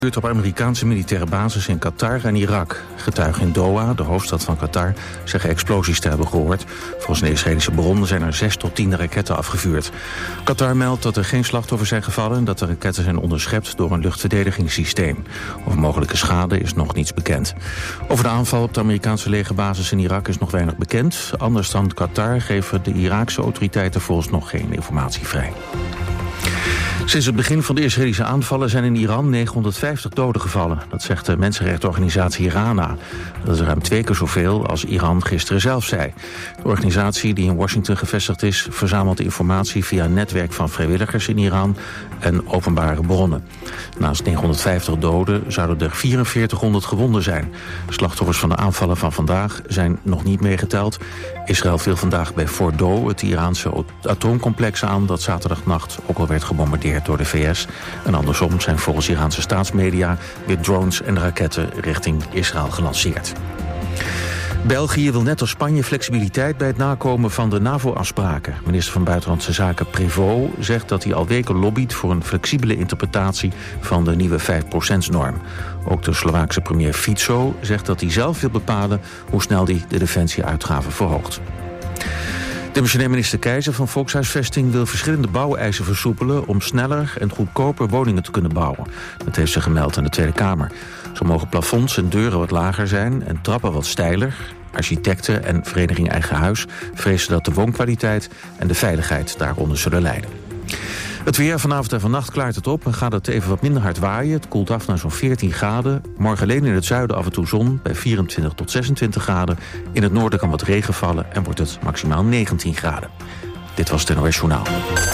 Op Amerikaanse militaire bases in Qatar en Irak. Getuigen in Doha, de hoofdstad van Qatar, zeggen explosies te hebben gehoord. Volgens een Israëlische bron zijn er 6 tot 10 raketten afgevuurd. Qatar meldt dat er geen slachtoffers zijn gevallen en dat de raketten zijn onderschept door een luchtverdedigingssysteem. Over mogelijke schade is nog niets bekend. Over de aanval op de Amerikaanse legerbasis in Irak is nog weinig bekend. Anders dan Qatar geven de Iraakse autoriteiten volgens nog geen informatie vrij. Sinds het begin van de Israëlische aanvallen zijn in Iran 950 doden gevallen. Dat zegt de mensenrechtenorganisatie RANA. Dat is ruim 2 keer zoveel als Iran gisteren zelf zei. De organisatie, die in Washington gevestigd is, verzamelt informatie via een netwerk van vrijwilligers in Iran en openbare bronnen. Naast 950 doden zouden er 4400 gewonden zijn. Slachtoffers van de aanvallen van vandaag zijn nog niet meegeteld. Israël viel vandaag bij Fordo, het Iraanse atoomcomplex, aan dat zaterdagnacht ook al werd gebombardeerd door de VS. En andersom zijn volgens Iraanse staatsmedia weer drones en raketten richting Israël gelanceerd. België wil net als Spanje flexibiliteit bij het nakomen van de NAVO-afspraken. Minister van Buitenlandse Zaken Prévost zegt dat hij al weken lobbyt voor een flexibele interpretatie van de nieuwe 5%-norm. Ook de Slovaakse premier Fico zegt dat hij zelf wil bepalen hoe snel hij de defensieuitgaven verhoogt. Demissionair minister Keizer van Volkshuisvesting wil verschillende bouweisen versoepelen om sneller en goedkoper woningen te kunnen bouwen. Dat heeft ze gemeld aan de Tweede Kamer. Zo mogen plafonds en deuren wat lager zijn en trappen wat steiler. Architecten en Vereniging Eigen Huis vrezen dat de woonkwaliteit en de veiligheid daaronder zullen lijden. Het weer, vanavond en vannacht klaart het op en gaat het even wat minder hard waaien. Het koelt af naar zo'n 14 graden. Morgen alleen in het zuiden af en toe zon bij 24 tot 26 graden. In het noorden kan wat regen vallen en wordt het maximaal 19 graden. Dit was het NOS Journaal.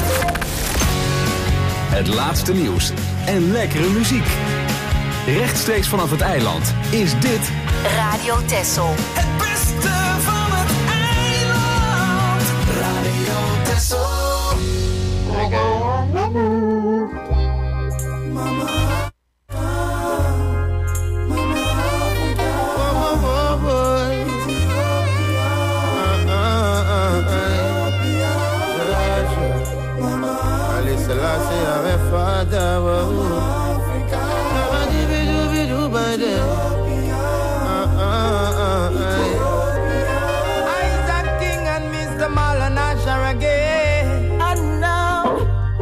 Het laatste nieuws en lekkere muziek. Rechtstreeks vanaf het eiland is dit Radio Texel. Het beste van het eiland. Radio Texel. Isaac King and Mr. Malanasha again. And now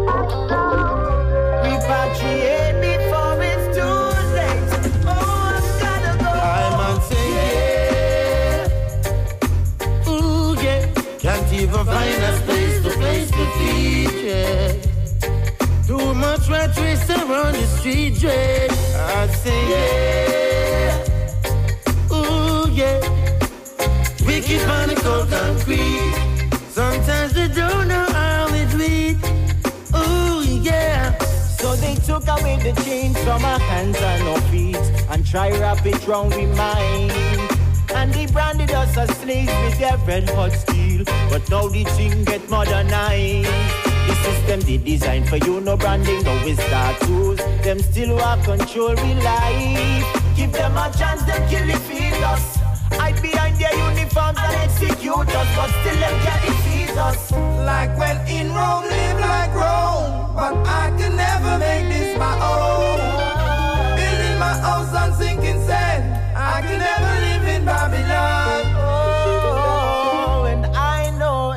repatriate before it's too late. Oh, I've gotta go. I'm on singing. Ooh, yeah. Can't even find a place to feed, yeah. Too much rat race around the street, yeah. I say, yeah. Ooh, yeah. We keep on the cold concrete. Sometimes they don't know how it lead. Ooh, yeah. So they took away the chains from our hands and our feet and try wrap it round with mine. And they branded us as slaves with their red hot steel. But now the thing get modernized. The system they design for you, no branding, no with tattoos. Them still want control with life. Give them a chance, them kill the feed us. Hide behind their uniforms and execute us, but still them can defeat us. Like when in Rome, live like Rome. But I can never make this my own. Building my house on sinking sand. I can never live in Babylon. Oh, and I know,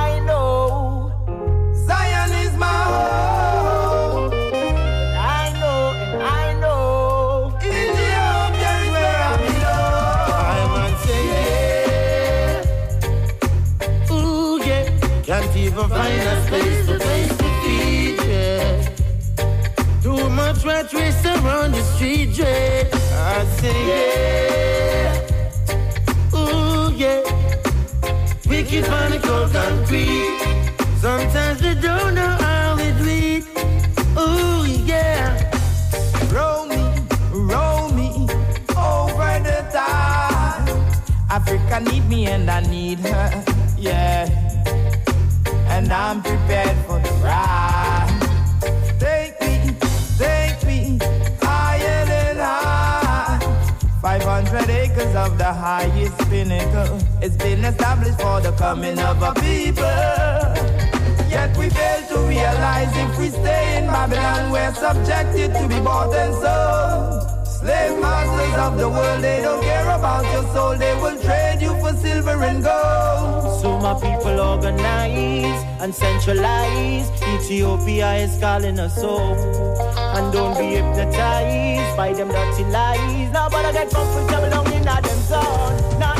Zion is my home. and I know. Ethiopia is where I belong. I'm on singing. Ooh, yeah. Can't even find a place to feed, yeah. Too much rat race around the street, yeah. I say, yeah. Ooh, yeah. We keep on the cold concrete. Sometimes they don't know how it lead. Ooh, yeah. Roll me over the tide. Africa need me and I need her, yeah. And I'm prepared for the ride. Take me higher than high. 500 acres of the highest pinnacle. It's been established for the coming of a people. Yet we fail to realize if we stay in Babylon, we're subjected to be bought and sold. Slave masters of the world, they don't care about your soul. They will trade you for silver and gold. So my people organize and centralize. Ethiopia is calling us home. And don't be hypnotized by them dirty lies. Nobody get comfortable down in them zone.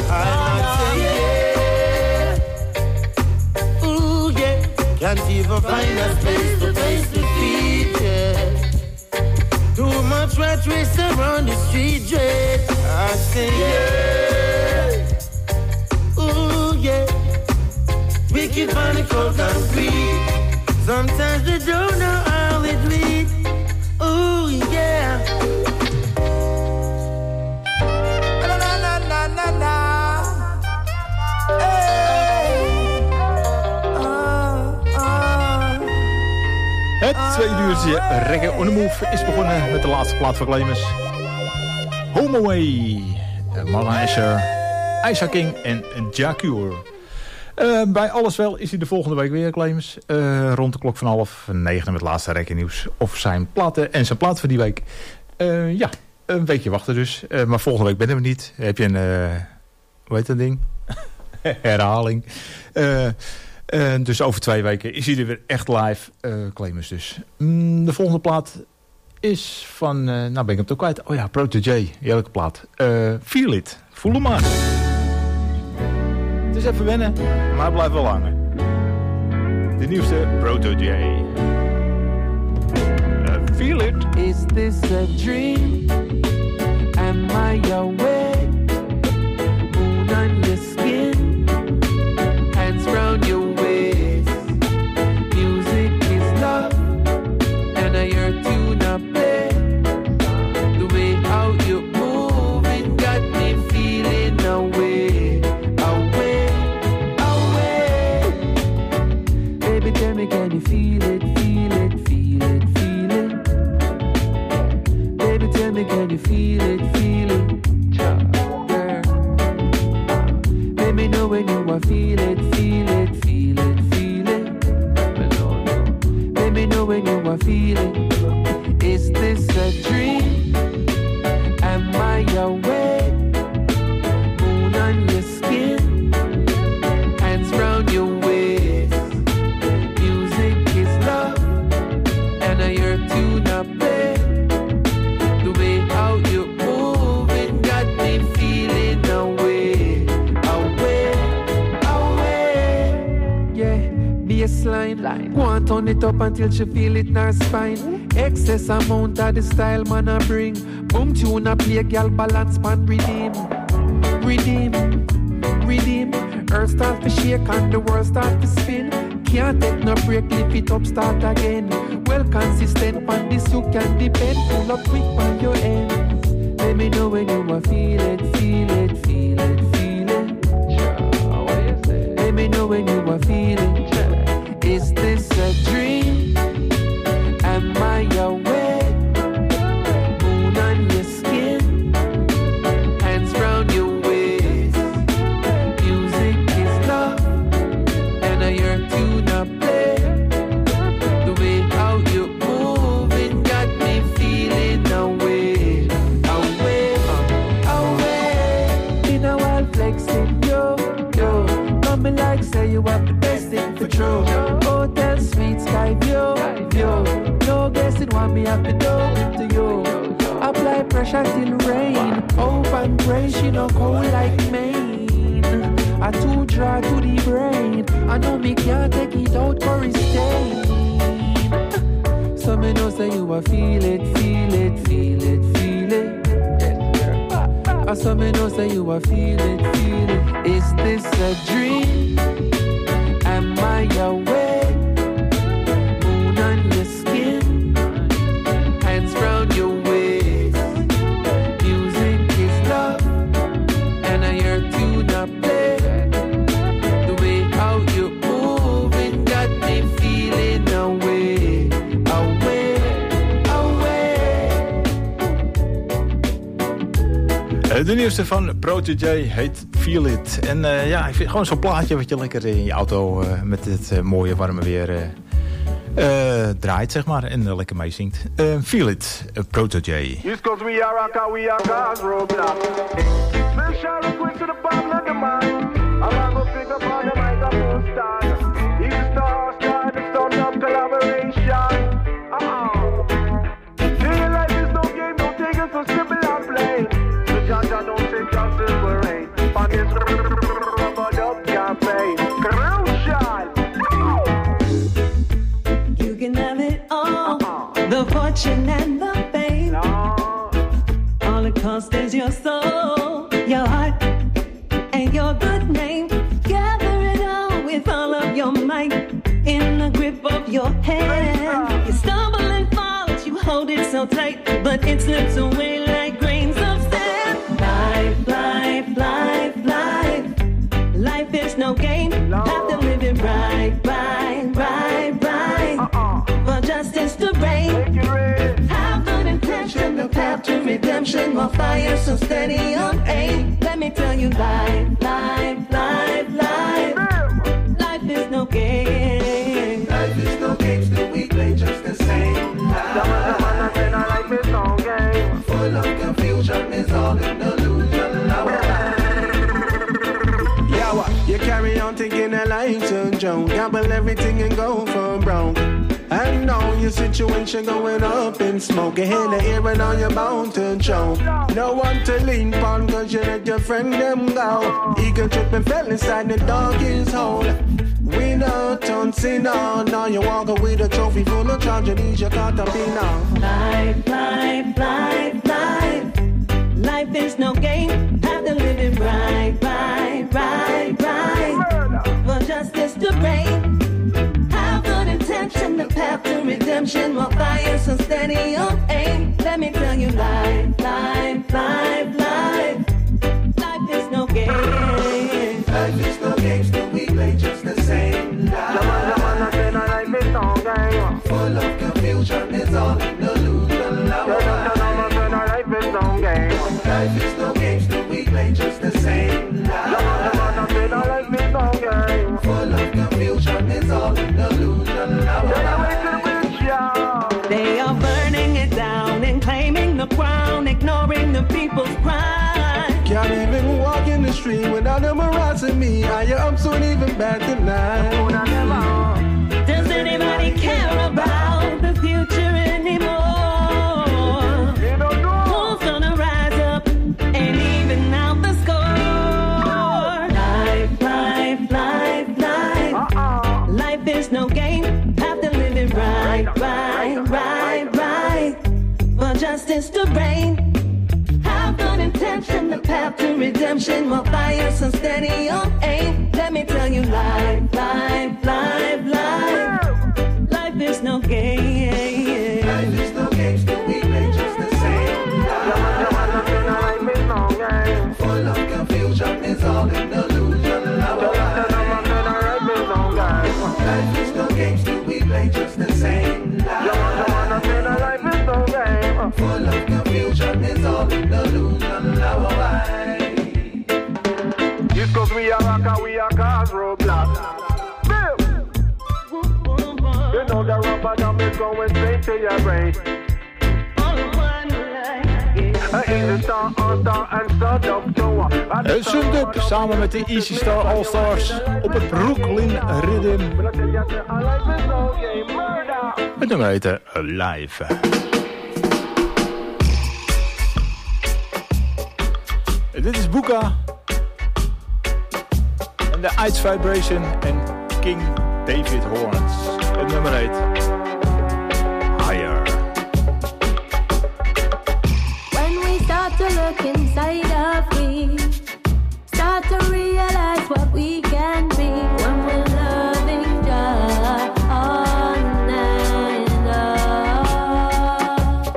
Ooh, yeah. Can't even find a space to face defeat, yeah. Too much rat race around the street, dread. I say, yeah. Ooh, yeah. Wicked on the cold concrete. Sometimes they don't know how it leads. Ooh, yeah. Na na na na na. Hey. Het tweede uurtje Reggae on the Move is begonnen met de laatste plaat van Claimers. Home Away. Marlon Asher, Isa King en Jacure. Bij Alles Wel is hij de volgende week weer, Claimers. Rond de klok van 8:30 met het laatste Reggae nieuws. Of zijn platen en zijn plaat voor die week. Ja, een weekje wachten dus. Maar volgende week ben we niet. Heb je een, hoe heet dat ding? Herhaling. Dus over 2 weken is hij er weer echt live. Claimers dus. De volgende plaat is van... nou ben ik hem toch kwijt. Oh ja, Protégé. Heerlijke plaat. Feel It. Voel hem maar. Het is even wennen, maar het blijft wel hangen. De nieuwste Protégé. Feel It. Is this a dream? Am I awake? Moon on your skin, hands round your waist. Music is love, and I hear tune up play. The way how you move, it got me feeling away, away, away. Baby, tell me, can you feel it, feel it, feel it, feel it? Baby, tell me, can you feel it, feel it? Girl, let me know when you are feel it, feel it, feel it, feel it. Let me know when you are feeling. Is this a dream? Am I awake? Moon on your skin, hands round your waist. Music is love, and I hear tune up play. The way how you move, it got me feeling away, away, away. Yeah, bassline, go on turn it up until she feel it in her spine. Excess amount of the style man I bring. Boom tune a play, girl balance pan redeem, redeem, redeem. Earth start to shake and the world start to spin. Can't take no break, lift it up, start again. Well consistent, on this you can depend. Pull up quick on your end. Let me know when you are feel it, feel it, feel it, feel it. Let me know when you are feeling. Is this a dream? Am I awake? Moon on your skin, hands round your waist. Music is love, and I hear tune up play. The way how you move, it got me feeling away, away, away. In a while flexing, yo, yo. Coming like say you have the best thing for true. Hotel suite, sky view, view. No guessing what me have to do to you. Apply pressure till rain. Hope and pray she no cold like Maine. I too dry to the brain. I know me can't take it out for a stain. So me know say you a feel it, feel it, feel it, feel it. I saw me know say you a feel it, feel it. Is this a dream? Am I awake? Moon on your skin, hands round your waist. Music is love, and I hear tune up play. The way how you move, it got me feeling away, away, away. De nieuwste van Protégé heet Feel It. En ja, ik vind gewoon zo'n plaatje wat je lekker in je auto met het mooie warme weer draait, zeg maar. En lekker meezingt. Feel It, Protégé. Yes, cause we are rock, we are cause roadblock. Special request to the bottom of the mind. I want to pick up on the microphone star. He's star, the sound of collaboration. Feel like there's no game, no take it so simple and plain. So Jaja don't take your silver rain. On this rubber up campaign. Crucial. You can have it all, the fortune and the fame. All it costs is your soul, your heart, and your good name. Gather it all with all of your might in the grip of your hand. You stumble and fall as you hold it so tight, but it slips away like grains of sand. Life, life, life, life. Life is no game. Have to live it right, right, right, right. For justice to reign. Have good intention, the path to redemption. More fire so steady on aim. Let me tell you, life, life, life, life. Life is no game. Life is no game, still we play just the same. Life is no game. Full of confusion, is all an illusion. You carry on thinking that life's a joke. Gamble everything and go for broke. And now your situation going up in smoke. You hear the air and now you're bound to choke. No one to lean on cause you let your friend them go. Eagle trip and fell inside the doggy's hole. We know don't see now. Now you walk away with a trophy full of tragedies you caught up in now. Life, life, life, life. Life is no game. Have to live it right, right, right, right. For justice to reign. Have good intention, the path to redemption. More fire so steady on aim. Let me tell you, life, life, life, life. Life is no game. Life is no game, still we play just the same. Life is no game. Full of confusion, it's all an illusion. Life is no game. Life is no game, still we play just the same. Life is no game. Full of confusion, it's all an illusion. They are burning it down and claiming the crown, ignoring the people's cry. Can't even walk in the street without them harassing me. I am so even bad tonight. Does anybody care about the future anymore? Who's gonna rise up and even out the score? Life, life, life, life. Life is no game. Have to live it right, right, right, right. For justice to reign. Have good intention, the path to redemption. More fire so steady on aim. Let me tell you, life, life, life, life. Life is no game. Life is no game, still we play just the same. Life is no game. Full of confusion, it's all an illusion. Life is no game, still we play just the same. Life is no game. Full of confusion, it's all an illusion. Just cause we are rock, we are cause roadblock. You know the rubber drum is going straight to your brain. Sundup samen met de Easy Star All Stars op het Brooklyn Rhythm. Het nummer heet Live. Dit is Buka en de Ice Vibration en King David Horns. Het nummer heet Higher. When we start to look inside of me, start to realize what we can be when we're loving just all night long.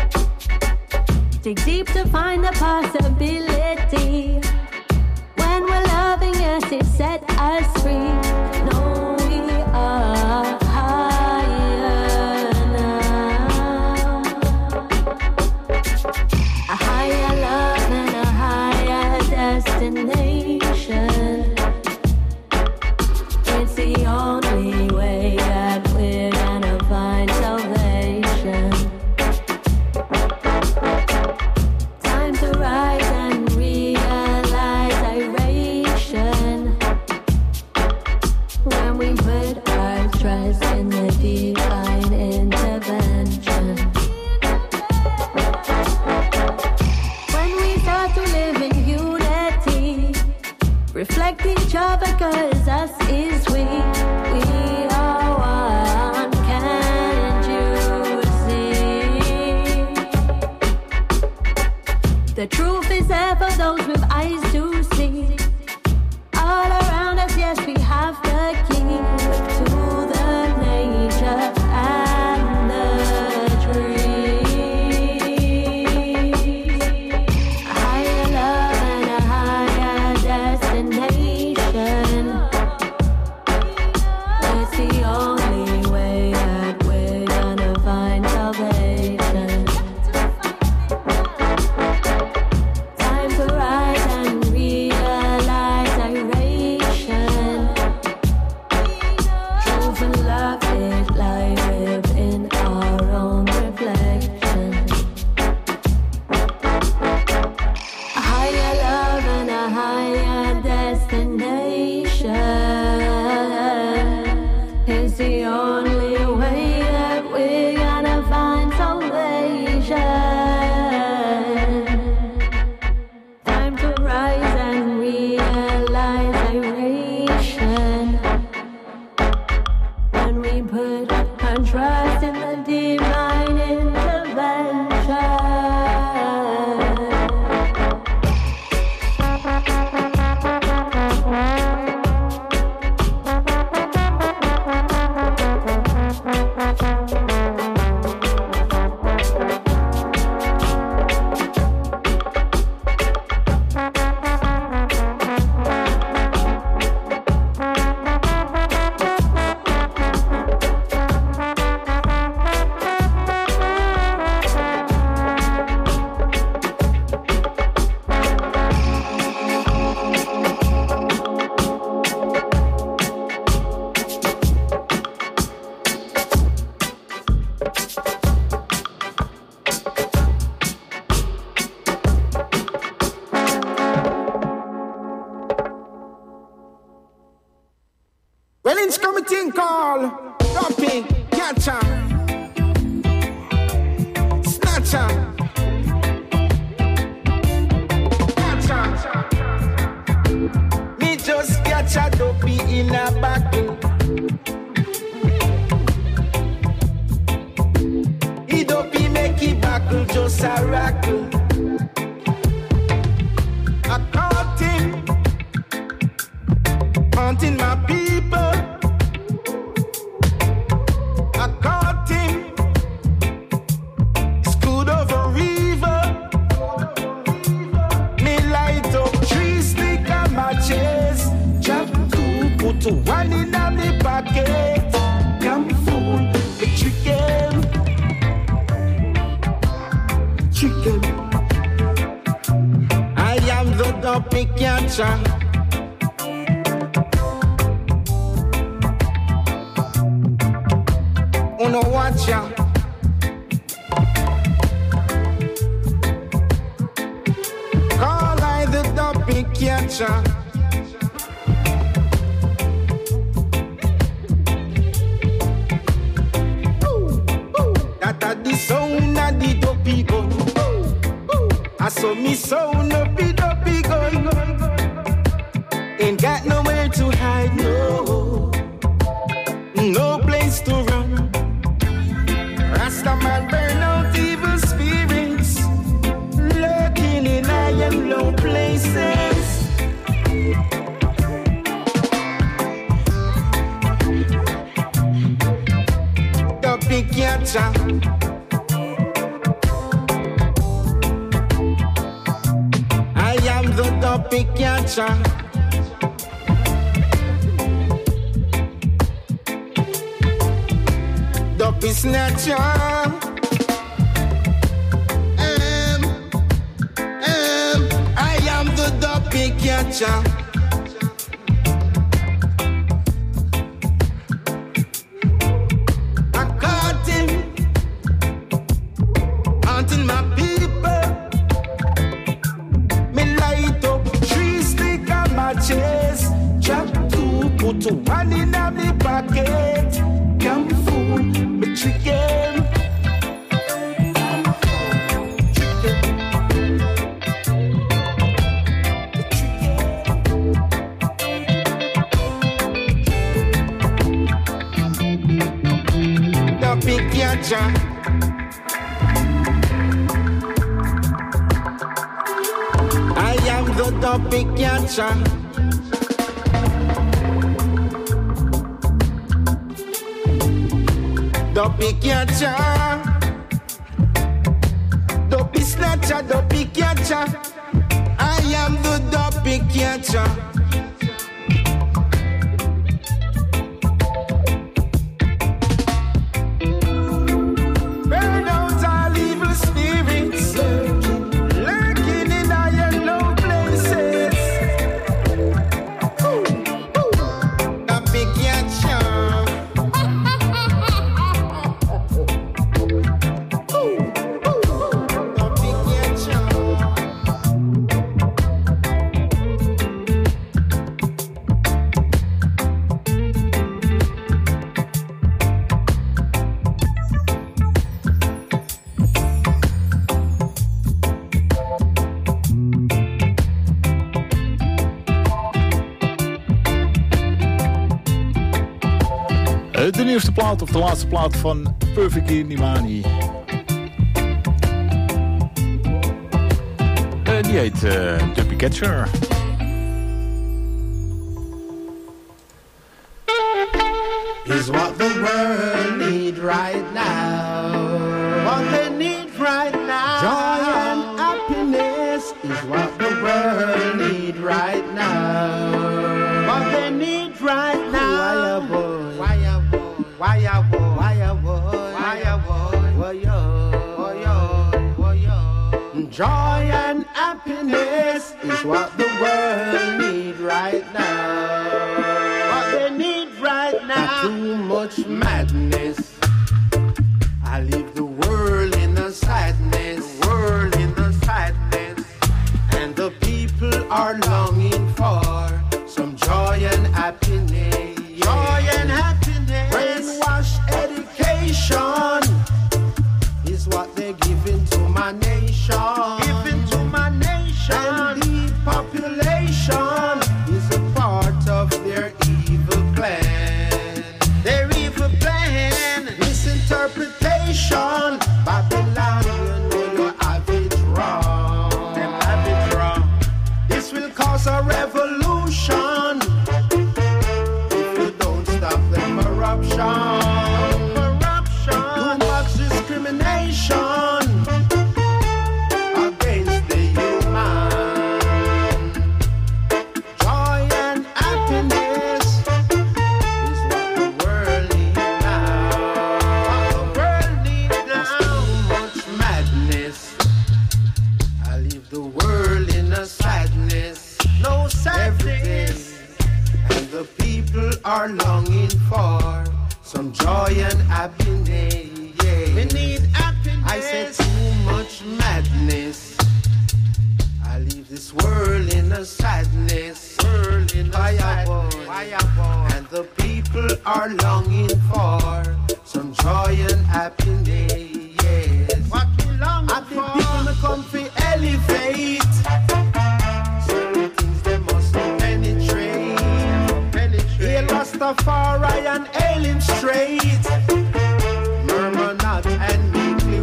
Dig deep to find the possibility. When we're loving, yes, it set us free. No, we are higher now. A higher love and a higher destination. It's the only way that we're gonna find salvation. Time to rise and realize iration. When we put our trust in the divine intervention. When we start to live in unity, reflect each other, cause us is we are one, can't you see? The truth is there for those with eyes to see. All around us, yes, we have the key to the nature and the tree. A higher love and a higher destination. It's the only way that we're gonna find salvation. Time to rise and realize iration. Truth and love is life within our own reflection. A higher love and a higher destination is the only way that we're gonna find salvation. Time to rise and realize iration. When we put our trust in the divine intervention. Well, it's coming thing called dumping, catcher, snatcher, catcher. Me just catch a dopey in a buckle. He dopey make it buckle just a rackle. I caught him haunting my people. I caught him screwed over river. Me light up trees, stick and matches. Jump to put one in a me pocket. Come fool, the chicken. Chicken. I am the dumpy catcher. Uno watch ya. Call I the dumpy catcher. That the sound of the dopey gun. I saw me sound of the dopey gun. Ain't got nowhere to hide, no. No place to run. Rastaman burn out evil spirits, lurking in high and low places. The big catcher. I am the big catcher. The snatcher. I am the dopey catcher. Piacha. I caught him haunting my people. Me light up 3 stick of matches. Chop 2, put 1 in a me pocket. Come fool, me trick him. I am the dopey catcher. Dopey catcher. Dopey snatcher, dopey catcher. I am the dopey catcher. De nieuwste plaat, of de laatste plaat van Perfectly Nimani. Die heet Duppy Catcher. Is what the world need right now. What they need right now. Joy and happiness is what the world need right now. What they need right now. Why a boy? Why a boy? Why a boy? Why a boy? Why yo? Joy and happiness is what the world need right now. What they need right now. Too much madness. I leave the world in a sadness. The world in a sadness. And the people are longing for some joy and happiness. Joy and happiness. Brainwash education is what they're giving to my nation. Giving to my nation. And depopulation is a part of their evil plan. Their evil plan. Misinterpretation. Babylon, you know you have it wrong. Them have it wrong. This will cause a revolution. Corruption, too much discrimination against the human. Joy and happiness is what the world needs now. What the world needs now. Too much madness. I leave the world in a sadness. No sadness. And the people are longing for some joy and happiness. Yeah. We need happiness. I said too much madness. I leave this world in a sadness. World in a sadness. And the people are longing for some joy and happiness. Yes. What we long for. The people may come to elevate. Certain things they must penetrate. Hail Rastafari and hail him straight. Murmur not and meekly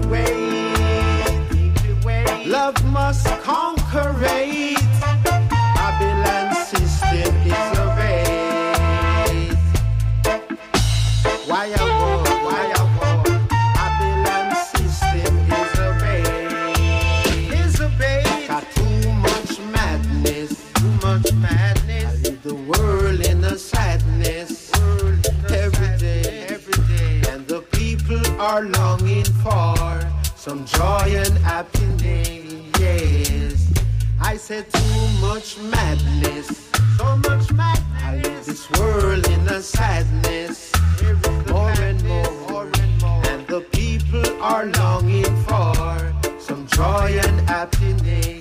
wait. Love must conquer hate. Babylon system is obeyed. Why a war? Why a war? Babylon system is obeyed. Is obeyed. Got too much madness. Too much madness. I leave the world in a sadness. Every day. And the people are longing for some joy and happiness. Yes. I say too much madness. So much madness. I live this world in a sadness. More and more. And the people are longing for some joy and happiness.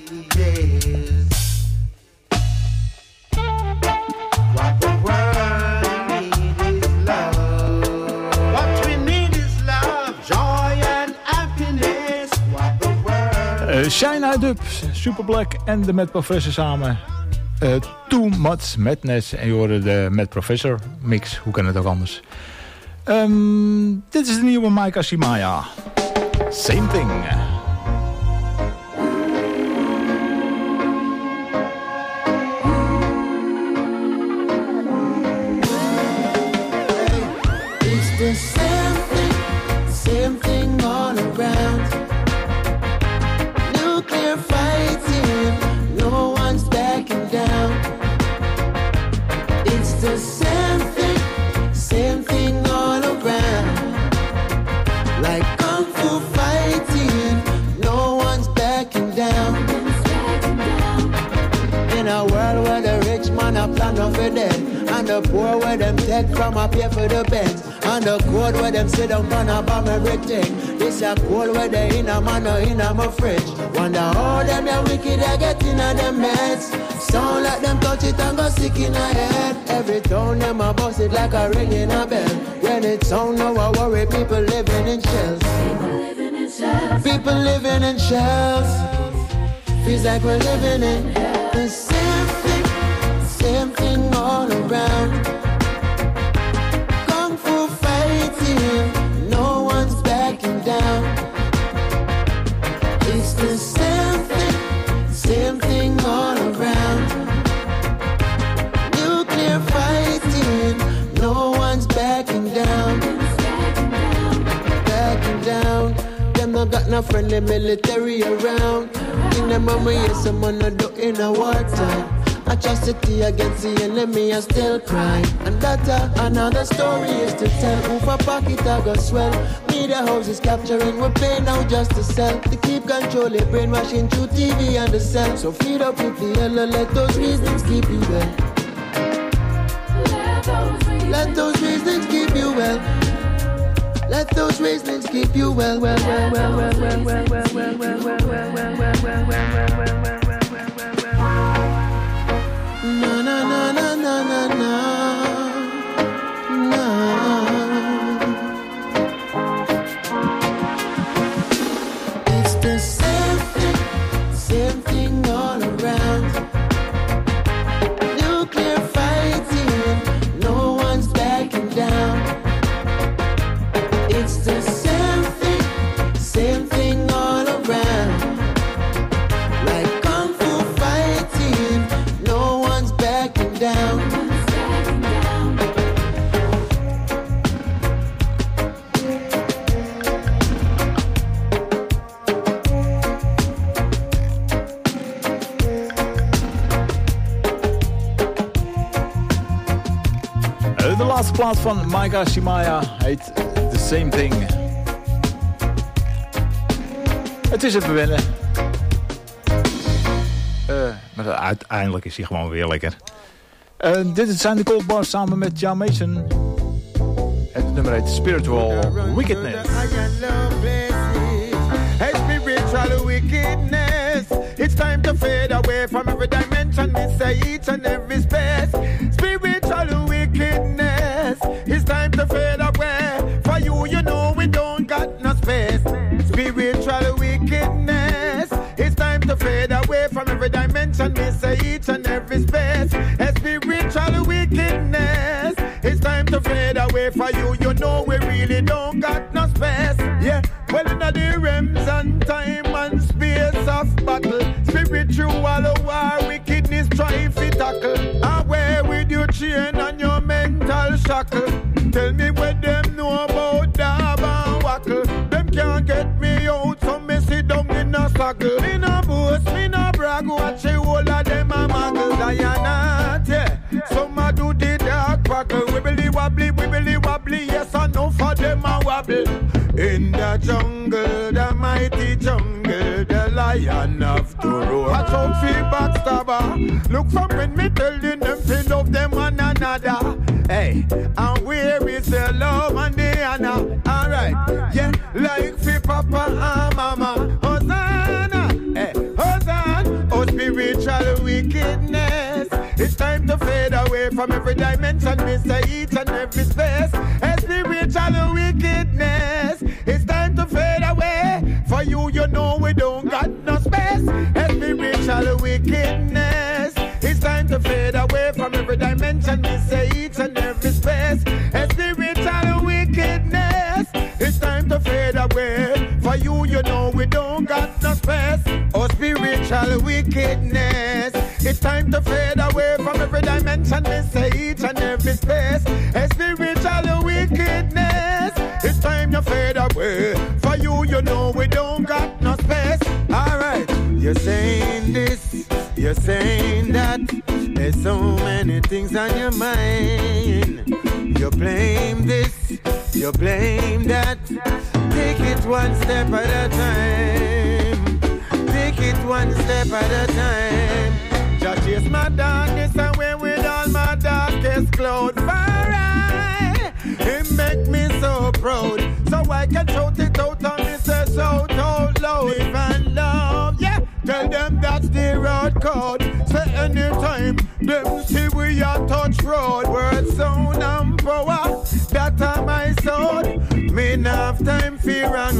What the world needs is love. What we need is love, joy and happiness. What the world... Shine Dub, Super Black en de Mad Professor samen. Too Much Madness. En je hoorde de Mad Professor mix. Hoe kan het ook anders? Dit is de nieuwe Micah Shimaya. Same Thing. It's the same thing all around. Nuclear fighting, no one's backing down. It's the same thing all around. Like kung fu fighting, no one's backing down. In a world where the rich man a plan off for them, and the poor where them take from a pay for the beds, and the cold where them sit down on a bomb everything. This a cold where they in a man or in a my fridge. Wonder how them ya wicked they get in a them heads. Sound like them touch it and go sick in a head. Every town them a bust it like a ring in a bell. When it sound no I worry, people living in shells. People living in shells. Feels like we're living in the same thing all around. Kung fu fighting, no one's backing down. It's the same thing all around. Nuclear fighting, no one's backing down. Backing down. Them not got no friendly military around. In the mama, yes, someone not do in a wartime. Atrocity against the enemy I still cry. And that another story is to tell. Who for pocket I go swell. Media houses capturing, we pay now just to sell. To keep control, they brainwashing through TV and the cell. So feed up with the yellow, let those reasons keep you well. Let those reasons keep you well. Let those reasons keep you well, well, well, well, well, well, well, well, well, well, well, well, well, well, well, well, well. No, no, no, no, no, no, no, no. It's the same thing all around. Nuclear fighting, no one's backing down. It's the same thing all around. Like kung fu fighting, no one's backing down. De laatste plaat van Micah Shimaya heet The Same Thing. Het is even wennen. Maar uiteindelijk is hij gewoon weer lekker. Dit zijn de Cold Bars samen met John Mason. Het nummer heet Spiritual Wickedness. Spiritual wickedness. It's time to fade away from every dimension. We say each and every space. Spiritual wickedness. It's time to fade away. For you, you know we don't got no space. Spiritual wickedness. It's time to fade away from every dimension. We say each and every space. Spiritual wickedness. It's time to fade away. For you, you know we really don't got no space. Yeah. Well, in the realms and time and space of battle, spiritual war, wickedness try to tackle. Away with your chain and your mental shackle. Tell me what them know about dab and wackle. Them can't get me out, so me sit down in a circle. Me no boast, me no brag, watch the whole of them a muggle. Diana, yeah, some a do the dark packle. Wibbly wobbly, yes, enough of them a wobble. In the jungle, the mighty jungle, the lion of the roar. watch out for backstabber. Look from when me telling them to love them one another. Hey, and where is the love and the honor? Alright, yeah, like for Papa and Mama. Hosanna, hey, Hosanna. Oh, spiritual wickedness. It's time to fade away from every dimension. We say each and every space. Hey, spiritual wickedness. It's time to fade away. For you, you know we don't got no space. Hey, spiritual wickedness. It's time to fade away from every dimension. We say each and every space. Hey, spiritual wickedness. It's time to fade away. For you, you know we don't got no space. Oh, spiritual wickedness. It's time to fade away from every dimension. We say each and every space. Hey, spiritual wickedness. It's time to fade away. For you, you know we don't got no space. Alright, you're saying this, you're saying that. There's so many things on your mind. You blame this, you blame that. Take it one step at a time. Take it one step at a time. Just chase my darkness away with all my darkest clouds. Alright, it make me so proud. So I can shout it out on me, say shout out loud. Live and love, yeah. Tell them that's the road code. Say anytime them see we are touch road. Word, sound and power, that are my sword. Me not have time for wrong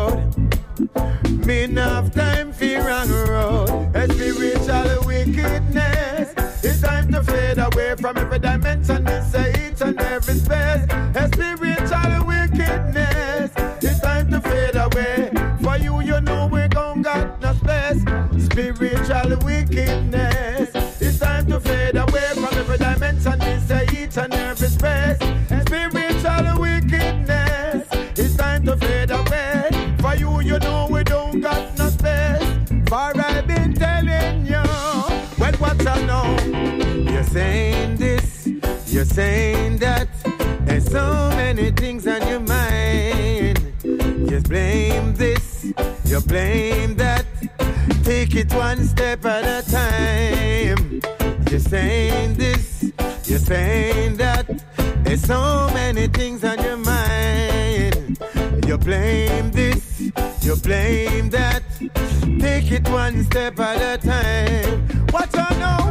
road. Me not have time for wrong road. A spiritual wickedness. It's time to fade away from every dimension. We say each and every space. A spiritual wickedness. It's time to fade away. For you, you know we gon' got no space. Spiritual wickedness. It's time to fade away from every dimension. We say each and every space. Spiritual wickedness. It's time to fade away. For you, you know we don't got no space. For I've been telling you, well, what I know. You're saying this, you're saying that. There's so many things on your mind. You blame this, you blame that. Take it one step at a time. You're saying this, you're saying that. There's so many things on your mind. You blame this, you blame that. Take it one step at a time. What you know?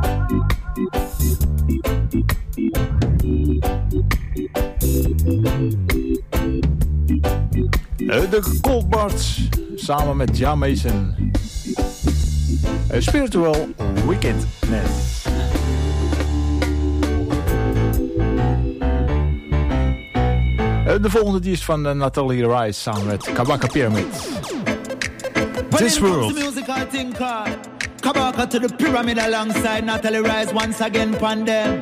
De Coldbards samen met Ja Mason. Spiritual Wickedness. De volgende die is van Natalie Rice samen met Kabaka Pyramid. This World. Kabaka to the pyramid alongside Natalie Rice once again pon them.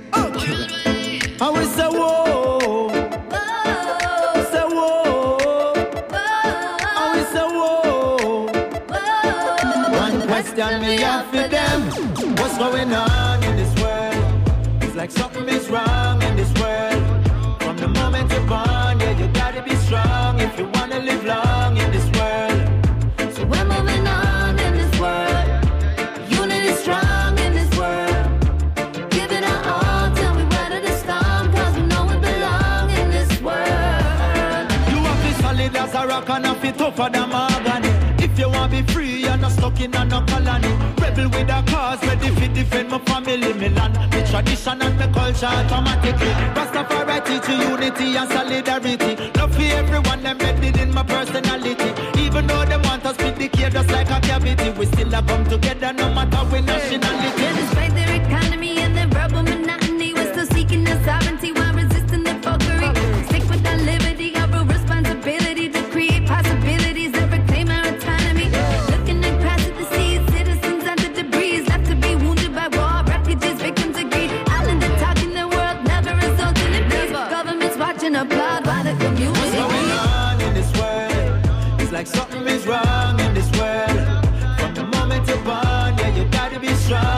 I will say whoa. Say whoa. I will say whoa. One question me have for them. What's going on in this world? It's like something is wrong in this world. From the moment you're born, yeah, you gotta be strong if you wanna live long in this world. So we're moving on in this world. Unity strong in this world. Give it our all till we weather the storm, cause we know we belong in this world. You have to be solid as a rock and have it tougher than mahogany. If you want to be free, you're not stuck in a no colony. Rebel with a cause, ready to defend my family, me land, me tradition and my culture automatically. Rastafari teach you unity and solidarity. Love for everyone embedded in my personality. Even though they want us to decay just like a cavity, we still have come together no matter what nationality. Yeah, despite their economy and their verbal monotony, we're still seeking the sovereignty while resisting the fuckery. Stick with our liberty, our responsibility to create possibilities that reclaim our autonomy. Looking across at the seas, citizens under debris, left to be wounded by war, refugees, victims of greed. Island attack in the world, never resulting in peace. Governments watching applaud while the community. What's going on in this world? It's like something is wrong in this world. From the moment you're born, yeah, you gotta be strong.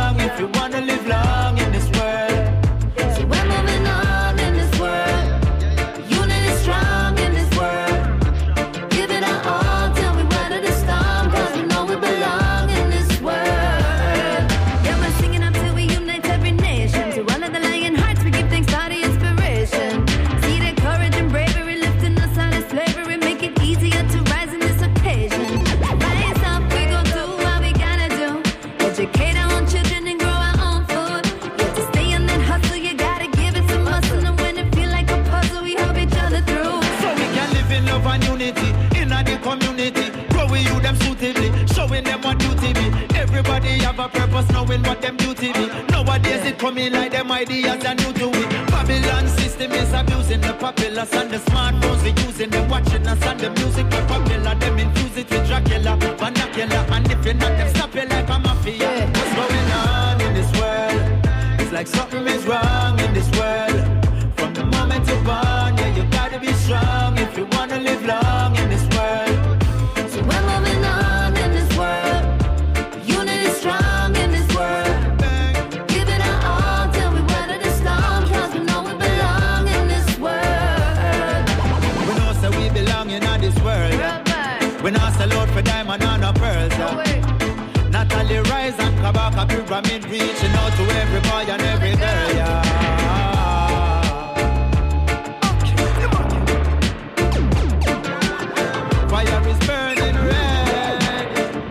educate our own children and grow our own food. You have to stay in that hustle, you gotta give it some muscle. And when it feel like a puzzle, we help each other through. So we can live in love and unity in the community. Growing you them suitably, showing them what duty be. Everybody have a purpose, knowing what them duty be. Nowadays it coming like them ideas are new to it. Babylon system is abusing the populace and the smartphones we using. Them watching us and the music we popular. Them infuse it with Dracula, vernacular. And if you're not, them stop you like a mafia. What's going on in this world? It's like something is wrong in this world. From the moment you're born, yeah, you gotta be strong if you wanna live long in this world. So we're moving on in this world. Unity strong in this world. Giving our all till we weather the storm. Cause we know we belong in this world. We know so we belong in this world. We know salute for diamond and a pearls. Natalie Rise and Kabaka Pyramid reaching out to every boy and every girl. Yeah. Fire is burning red.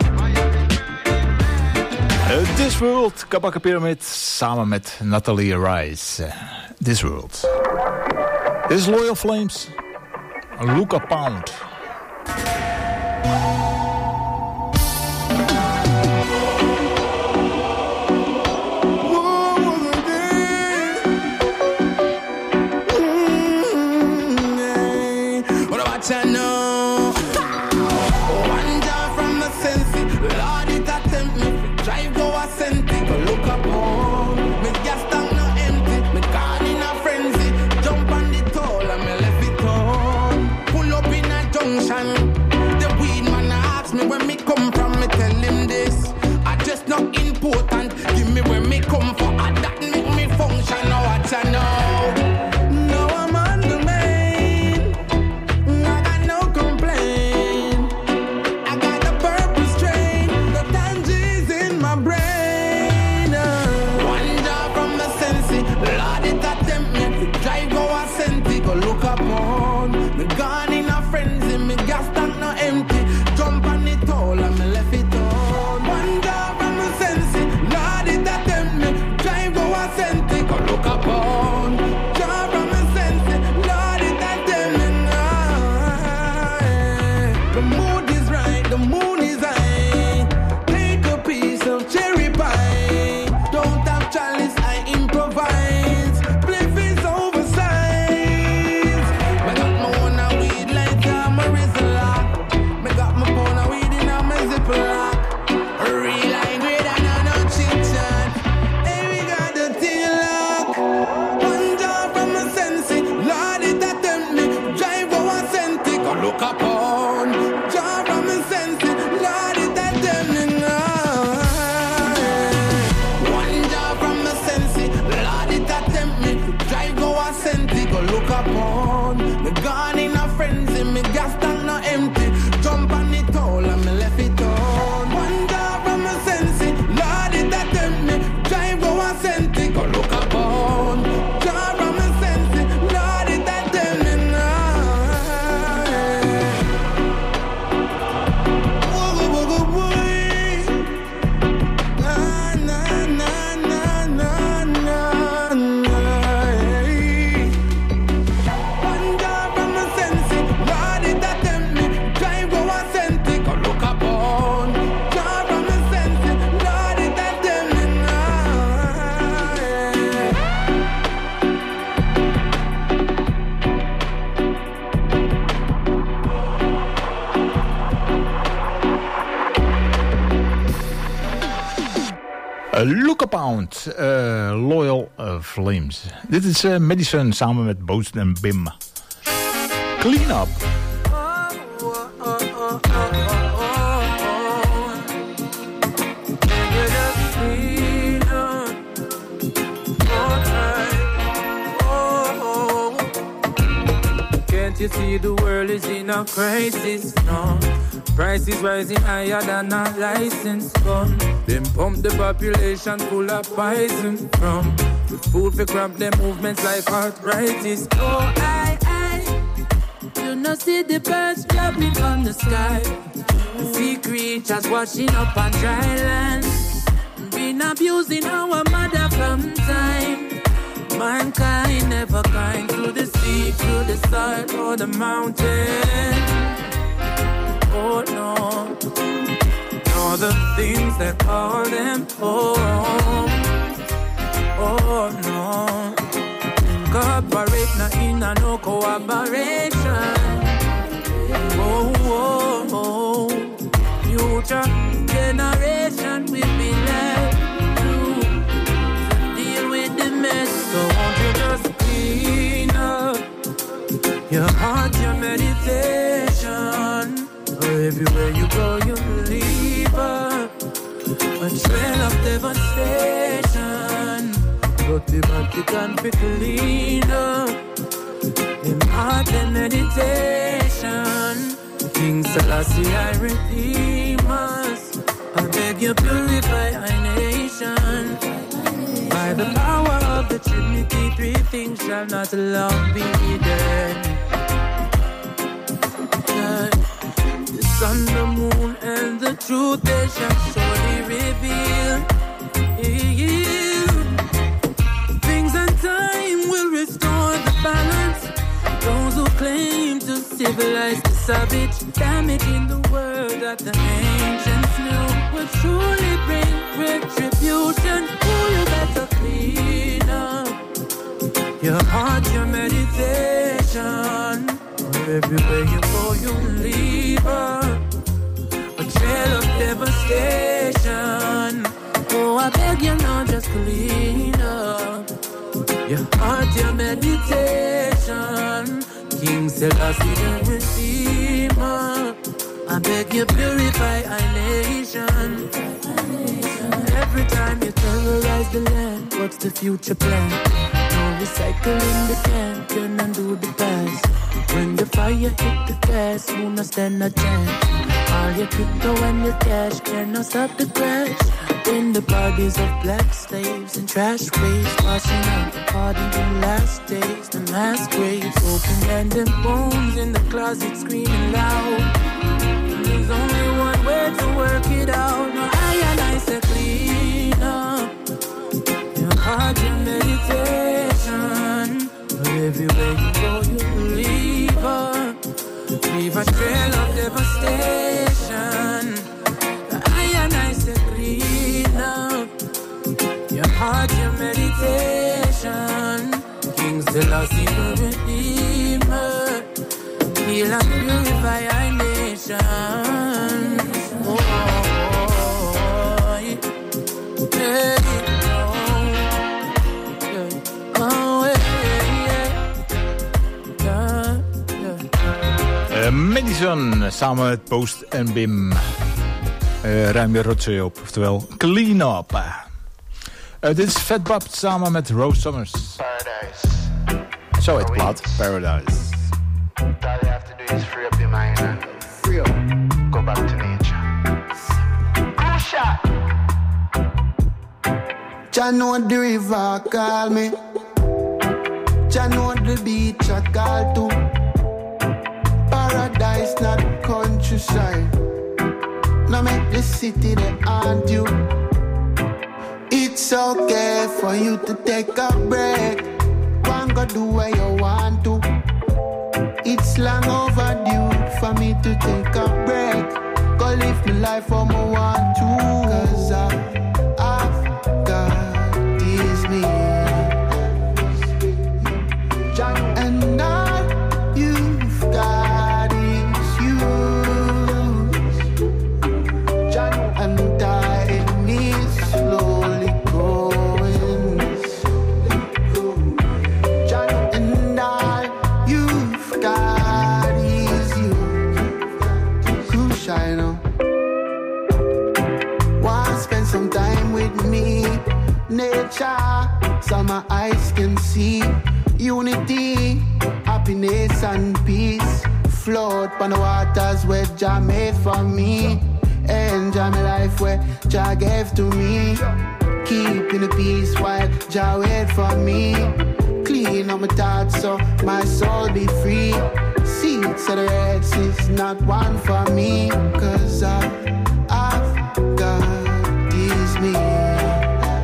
This World, Kabaka Pyramid, samen met Natalie Rice. This World. Dit is Loyal Flames. Luca Pound. I know one jar from the sense, Lord, it attempt me. Drive go a senti, go look up home. Me gas tank no empty, me gone in a frenzy. Jump on the toll and me left it home. Pull up in a junction. The weed man ask me where me come from, me tell him this. I just not important, give me where me come from. And that make me function, now what I know. Look up on me gone in a frenzy, me gas tank no empty. Jump on it all and me left it on. One door from the sense, Lord it attempt me. Drive go a senti, go look up on. Door from the sense, Lord it attempt me. The mood is right, the moon is high. Take a piece of cherry pie. Don't have chalice, I improvise. Bliff is oversized. Look up on Jah from the sense, Lord it at them one Jah from the sense, Lord it at them me drive go a senti, go look up on me gone in a frenzy, me gas tank no empty, jump on it all and me left it on. One Jah from the sense, Lord it at them me drive go a senti, go look up on Jah from the sense, Lord it at them Look a Pound, Loyal Flames. Dit is Madison samen met Boots en Bim. Clean Up. Can't you see the world is in a crisis? No. Prices rising higher than a license gun. Them pump the population full of poison from the food for cramp them movements like arthritis. Oh, I do not see the birds dropping from the sky. The sea creatures washing up on dry land. abusing our mother from time. Mankind never kind through the sea, through the side or the mountain. Oh no, all the things that call them home. Oh no, incorporate na in a no cooperation. Oh, oh, oh, future generation will be left to deal with the mess. So won't you just clean up your heart, your meditation. Everywhere you go, you leave a trail of devastation. But the Vatican be clean up in heart and meditation. King Selassie, I redeem us. I beg you, purify our nation. By the power of the Trinity, three things shall not long be hidden. The sun, the moon, and the truth they shall surely reveal. Things and time will restore the balance. Those who claim to civilize the savage, damaging the world that the ancients knew, will surely bring retribution. Oh, you better clean up your heart, your meditation. Everywhere you go, you leave a trail of devastation. Oh, I beg you now, just clean up your heart, your meditation. King Selassie, the Redeemer, I beg you, purify our nation. Every time you terrorize the land, what's the future plan? No recycling the can, can undo the past. When the fire hit the gas, you not stand a chance. All your crypto and your cash cannot stop the crash. When the bodies of black slaves and trash waves washing out the party the last days, the mass graves open and them bones in the closet screaming loud. There's only one way to work it out. No, I say clean up your heart, your meditation. Everywhere you go, you leave a trail of devastation. I say clean up your heart, your meditation. King Selassie, the Redeemer, heal and purify our nation. Oh, yeah. Madison samen met Post en Bim. Ruim weer rotzooi op, oftewel clean up. Dit is Fatbab samen met Rose Summers. Paradise. Zo heet de plaat, Paradise. All you have to do is free up your mind and free up. Go back to nature. Good shot. Jah know the river call me. Jah know the beach I call to. Paradise, not countryside. Now make the city they haunt you. It's okay for you to take a break. One go do what you want to. It's long overdue for me to take a break. Go live my life how I want to. 'Cause I've got these needs. And all you've got is you. And time is slowly going. And all you've got is you. Cruise, I know. Want to spend some time with me. Nature, so my eyes can see. Unity, happiness and peace. Float on the waters where Jah made for me. Enjoy my life where Jah gave to me. Keeping the peace while Jah wait for me. Clean up my thoughts so my soul be free. Seeds of the reds is not one for me. 'Cause I've got these needs.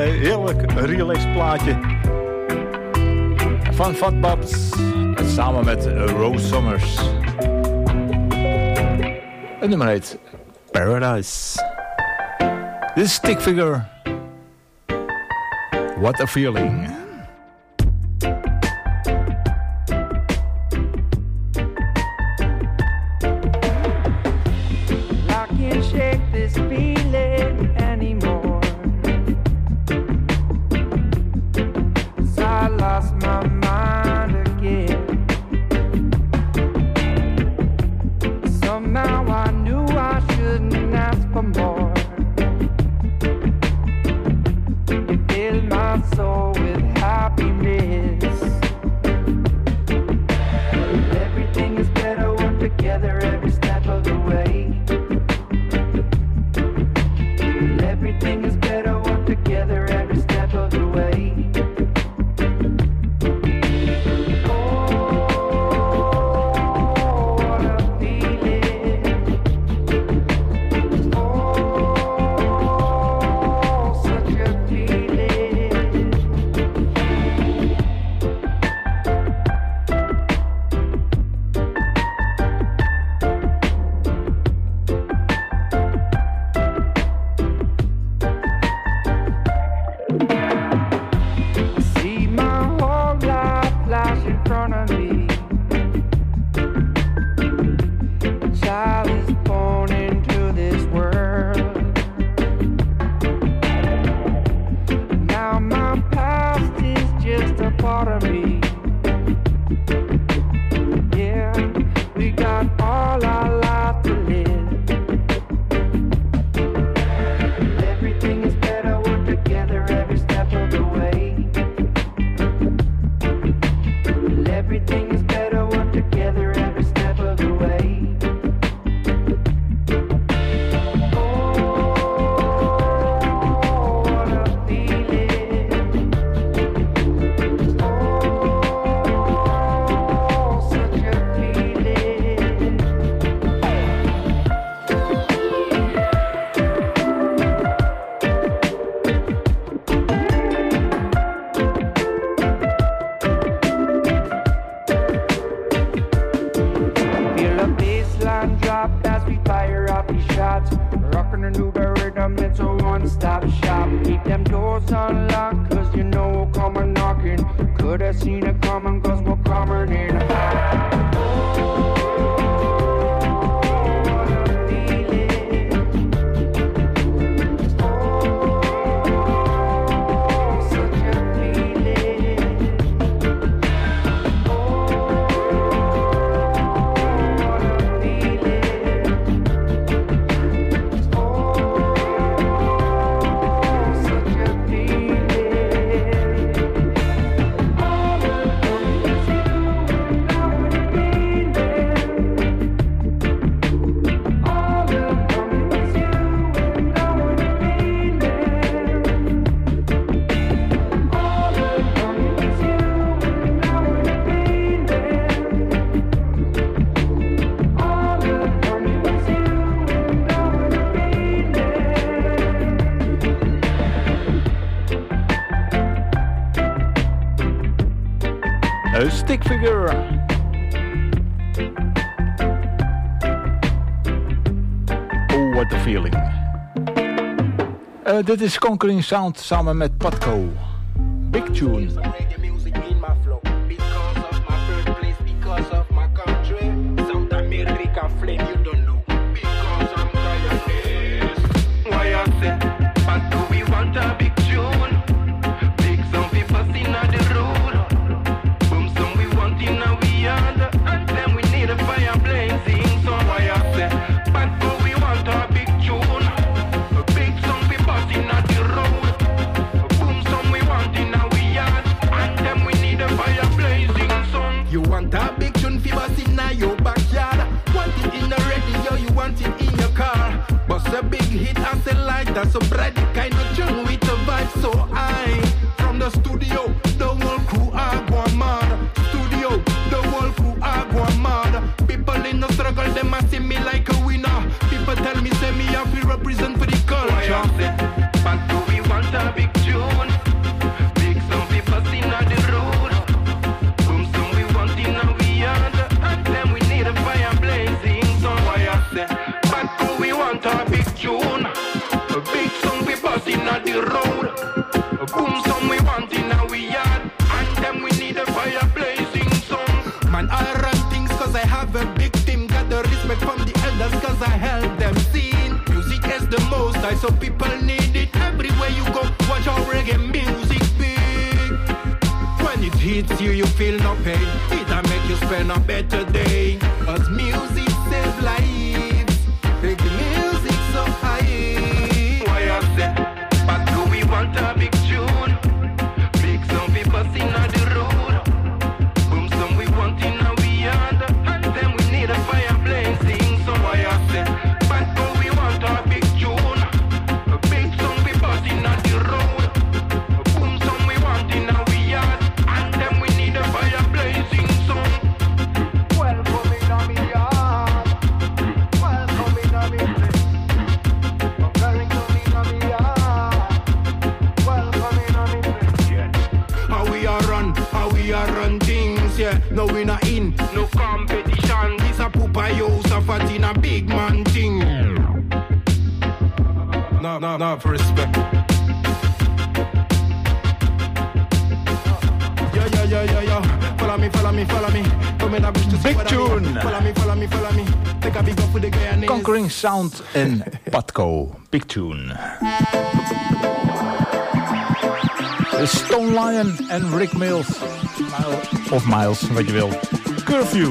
heerlijk relaxed plaatje van Fat Babs samen met Rose Summers. Het nummer heet Paradise. Dit is Stick Figure. What a feeling. Stick Figure. Oh, what a feeling. Dit is Conquering Sound samen met Patco. Big tune. Boom, some we want in our yard, and them the road. Boom, some we want in our yard. And then we need a fire blazing song. Man, I run things cause I have a big team. Got the respect from the elders cause I help them sing. Music is the most I so people need it. Everywhere you go, watch our reggae music big. When it hits you, you feel no pain. It'll make you spend a better day. Cause music saves lives. Make the music so high. Why I say, but do we want a big tune? Make some people sing on the road. Boom, some we want in our yard. And then we need a fire blazing. So why I say, but do we want a big tune? Make some people sing on the road. Boom, some we want in our yard. And then we need a fire blazing song. Welcome in our yard. Welcome in our yard. Welcome in our yard. Welcome in our yard. How we are run things, yeah. No we not in, no competition. This a pupa yo, suffered in a big man thing. No, for respect. Yeah. Follow me. Come in a bush to see Big what tune. I mean. Follow me. Take a big up for the guy. Conquering Sound en Patco. Big tune. Stone Lion en Rick Mills. Of Miles, wat je wil. Curfew.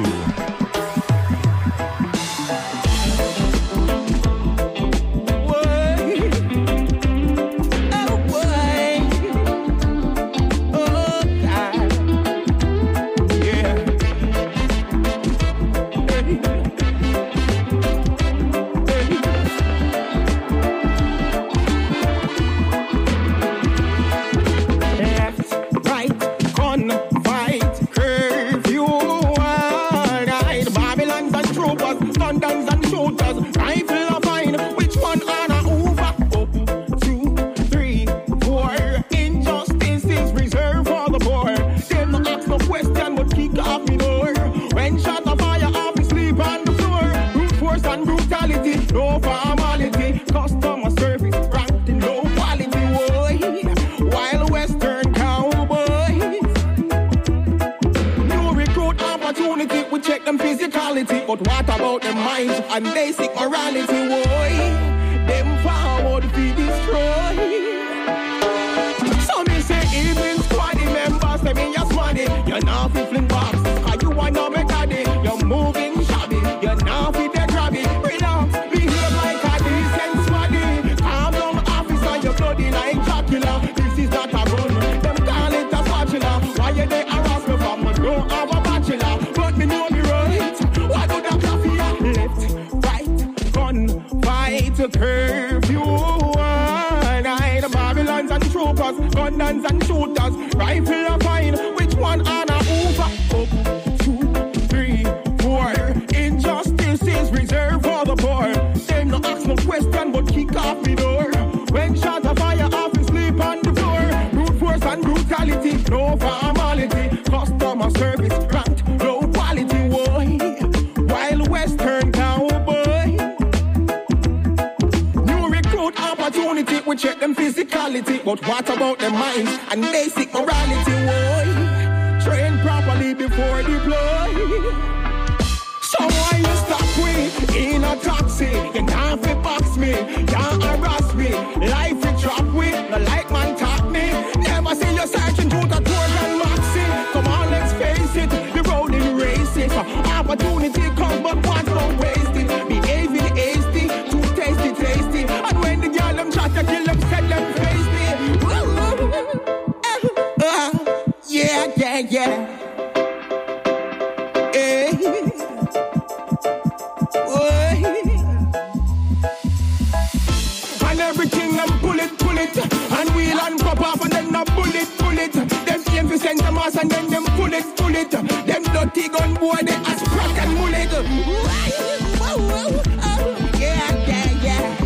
But what about them minds and basic morality, boy? Them forward we destroy. So me say even squaddy members, them in your squaddy. You're not fling box, cause you are not make a day. You're moving shabby, you're not fit the grabby. Relax, behave like a decent squaddy. Calm down officer, you're bloody like Dracula. This is not a run, them call it a spatula. Why you they harass me from, but don't have a bachelor. But me know me right. What do the coffee? Left, right, gun, fight, curfew. All night, Babylons and troopers, guns and shooters, rifle and fine. Which one on a Uber? Up, 2, 3, 4. Injustice is reserved for the poor. Them no ask no question, but kick off the door. When shot a fire off and sleep on the floor. Brute force and brutality, no formality. Customer service, ranked, low quality, boy. Wild Western cowboy. New recruit opportunity, we check them physicality. But what about their minds and basic morality, boy? Train properly before deploy. So why you stop me in a taxi? You can't fi box me, can't harass me. Life you drop with, no like man tap me. Never see you searching through the doors and maxi. Come on, let's face it, the road is racist. Opportunity come, but once don't waste it. Behaving hasty, too tasty. And when the girl them try to kill them, set them face me. Yeah. And everything them pull it, and wheel and pop off and then a bullet. Them aim to send them ass and then them pull it. Them dirty gun boy they as crack and mullet. Yeah.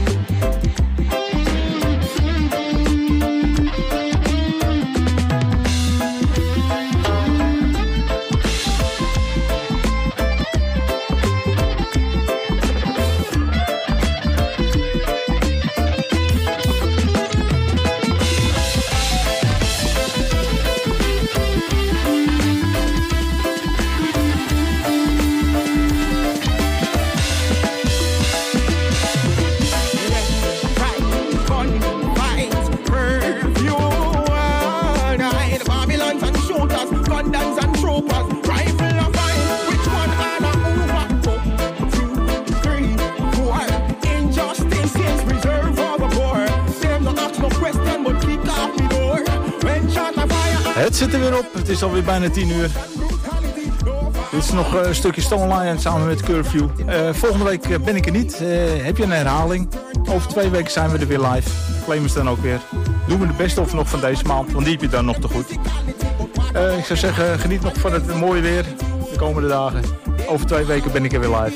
Het zit er weer op. Het is alweer bijna 10 uur. Dit is nog een stukje Stone Lion samen met Curfew. Volgende week ben ik er niet. Heb je een herhaling? Over 2 weken zijn we er weer live. Claimen dan ook weer. Doen we de beste of nog van deze maand, want die heb je dan nog te goed. Ik zou zeggen, geniet nog van het mooie weer de komende dagen. Over 2 weken ben ik er weer live.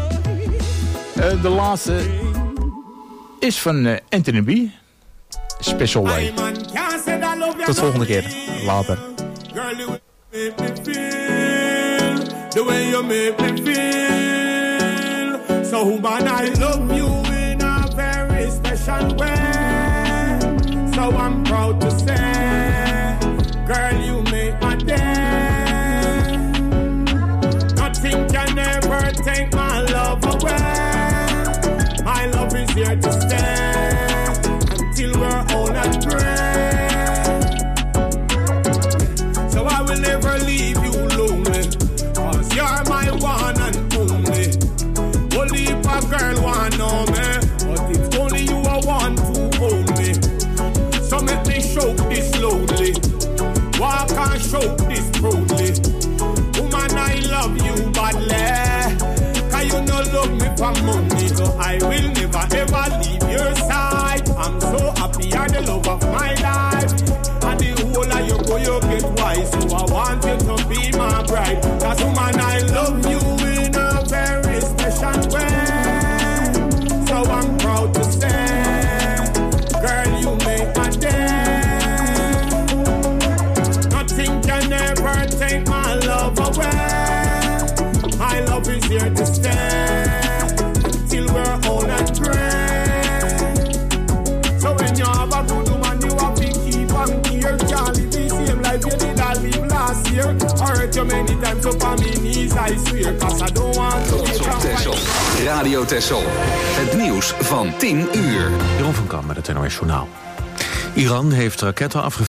De laatste is van Anthony B. Special Way. Tot volgende keer. Later. The way you make me feel. So woman, I love you in a very special way. So I'm proud to say, girl, you make my day. Nothing can ever take my love away. My love is here to stay until we're old and gray. So I will never leave you lonely. You're my one and only. Only if a girl want know me, but if only you are one to hold me. So make me show this slowly. Walk and show this proudly. Woman, I love you badly. Cause you no love me for money. So I will never ever leave your side. I'm so happy you're the love of my life. And the whole of you go, you get wise. So I want you to be my bride. Cause woman, I love you in a very special way. So I'm proud to say, girl, you make my day. Nothing can ever take my love away. My love is here to stay till we're old and gray. So when you have a good woman, you have to keep on here. Can't live the same life you did I live last year. I hurt you many times up on my knees, I swear. Cause I don't want to be Texel. Radio Texel. Het nieuws van 10 uur. Jeroen van Kam met het NOS Journaal. Iran heeft raketten afgevuurd